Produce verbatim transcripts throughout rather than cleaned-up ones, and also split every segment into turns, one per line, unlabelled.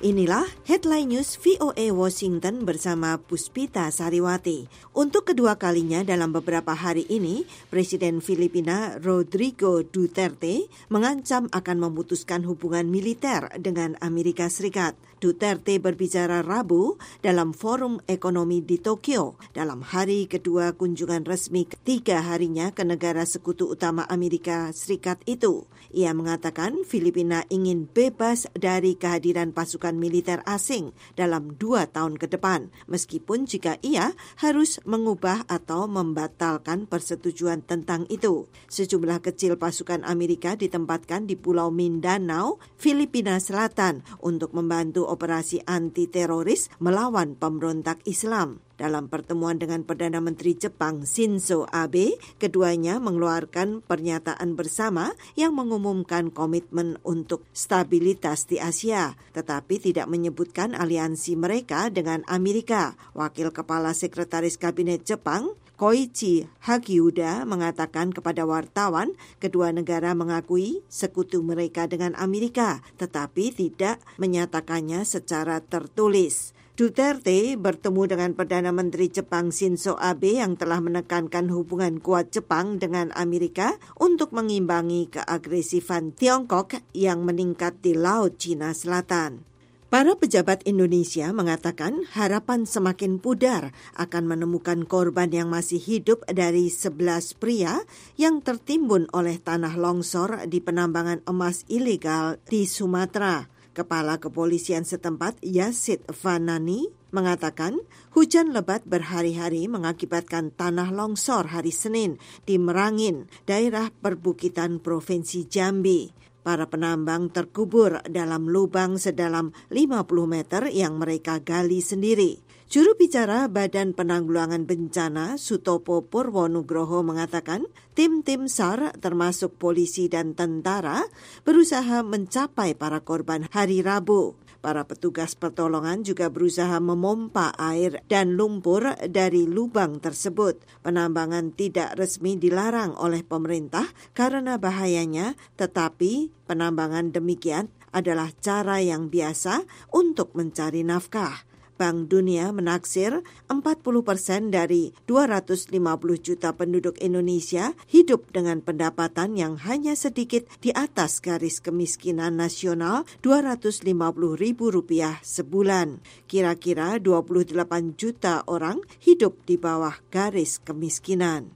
Inilah Headline News V O A Washington bersama Puspita Sariwati. Untuk kedua kalinya dalam beberapa hari ini, Presiden Filipina Rodrigo Duterte mengancam akan memutuskan hubungan militer dengan Amerika Serikat. Duterte berbicara Rabu dalam Forum Ekonomi di Tokyo dalam hari kedua kunjungan resmi ketiga harinya ke negara sekutu utama Amerika Serikat itu. Ia mengatakan Filipina ingin bebas dari kehadiran pasukan militer asing dalam dua tahun ke depan, meskipun jika ia harus mengubah atau membatalkan persetujuan tentang itu. Sejumlah kecil pasukan Amerika ditempatkan di Pulau Mindanao, Filipina Selatan untuk membantu operasi anti-teroris melawan pemberontak Islam. Dalam pertemuan dengan Perdana Menteri Jepang Shinzo Abe, keduanya mengeluarkan pernyataan bersama yang mengumumkan komitmen untuk stabilitas di Asia, tetapi tidak menyebutkan aliansi mereka dengan Amerika. Wakil Kepala Sekretaris Kabinet Jepang, Koichi Hagiuda, mengatakan kepada wartawan, kedua negara mengakui sekutu mereka dengan Amerika, tetapi tidak menyatakannya secara tertulis. Duterte bertemu dengan Perdana Menteri Jepang Shinzo Abe yang telah menekankan hubungan kuat Jepang dengan Amerika untuk mengimbangi keagresifan Tiongkok yang meningkat di Laut Cina Selatan. Para pejabat Indonesia mengatakan harapan semakin pudar akan menemukan korban yang masih hidup dari sebelas pria yang tertimbun oleh tanah longsor di penambangan emas ilegal di Sumatera. Kepala Kepolisian setempat Yasid Fanani mengatakan hujan lebat berhari-hari mengakibatkan tanah longsor hari Senin di Merangin, daerah perbukitan Provinsi Jambi. Para penambang terkubur dalam lubang sedalam lima puluh meter yang mereka gali sendiri. Juru bicara Badan Penanggulangan Bencana Sutopo Purwonugroho mengatakan tim-tim S A R termasuk polisi dan tentara berusaha mencapai para korban hari Rabu. Para petugas pertolongan juga berusaha memompa air dan lumpur dari lubang tersebut. Penambangan tidak resmi dilarang oleh pemerintah karena bahayanya, tetapi penambangan demikian adalah cara yang biasa untuk mencari nafkah. Bank Dunia menaksir empat puluh persen dari dua ratus lima puluh juta penduduk Indonesia hidup dengan pendapatan yang hanya sedikit di atas garis kemiskinan nasional dua ratus lima puluh ribu rupiah sebulan. Kira-kira dua puluh delapan juta orang hidup di bawah garis kemiskinan.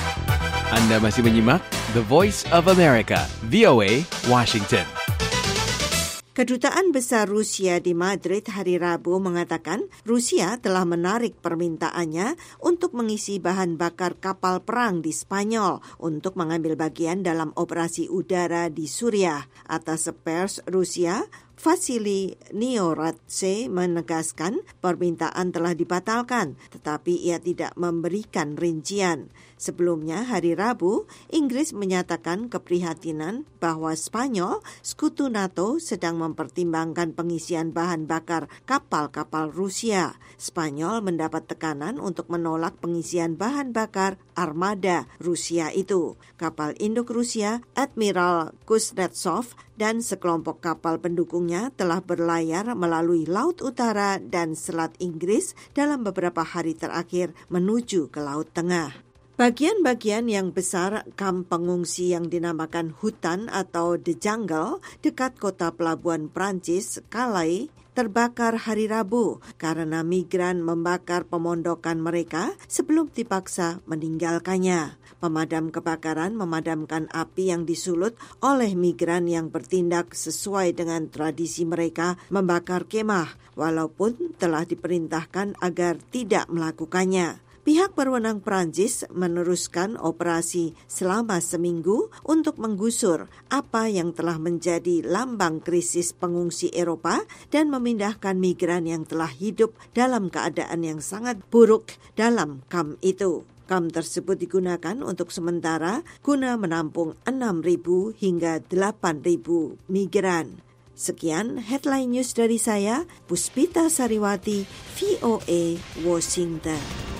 Anda masih menyimak The Voice of America, V O A, Washington.
Kedutaan Besar Rusia di Madrid hari Rabu mengatakan Rusia telah menarik permintaannya untuk mengisi bahan bakar kapal perang di Spanyol untuk mengambil bagian dalam operasi udara di Suriah. Atas pers Rusia, Vasily Nioradze menegaskan permintaan telah dibatalkan, tetapi ia tidak memberikan rincian. Sebelumnya, hari Rabu, Inggris menyatakan keprihatinan bahwa Spanyol, sekutu NATO, sedang mempertimbangkan pengisian bahan bakar kapal-kapal Rusia. Spanyol mendapat tekanan untuk menolak pengisian bahan bakar armada Rusia itu. Kapal induk Rusia, Admiral Kuznetsov, dan sekelompok kapal pendukungnya telah berlayar melalui Laut Utara dan Selat Inggris dalam beberapa hari terakhir menuju ke Laut Tengah. Bagian-bagian yang besar kamp pengungsi yang dinamakan hutan atau The Jungle dekat kota pelabuhan Prancis, Calais, terbakar hari Rabu karena migran membakar pemondokan mereka sebelum dipaksa meninggalkannya. Pemadam kebakaran memadamkan api yang disulut oleh migran yang bertindak sesuai dengan tradisi mereka membakar kemah, walaupun telah diperintahkan agar tidak melakukannya. Pihak berwenang Prancis meneruskan operasi selama seminggu untuk menggusur apa yang telah menjadi lambang krisis pengungsi Eropa dan memindahkan migran yang telah hidup dalam keadaan yang sangat buruk dalam kamp itu. Kamp tersebut digunakan untuk sementara guna menampung enam ribu hingga delapan ribu migran. Sekian headline news dari saya, Puspita Sariwati, V O A, Washington.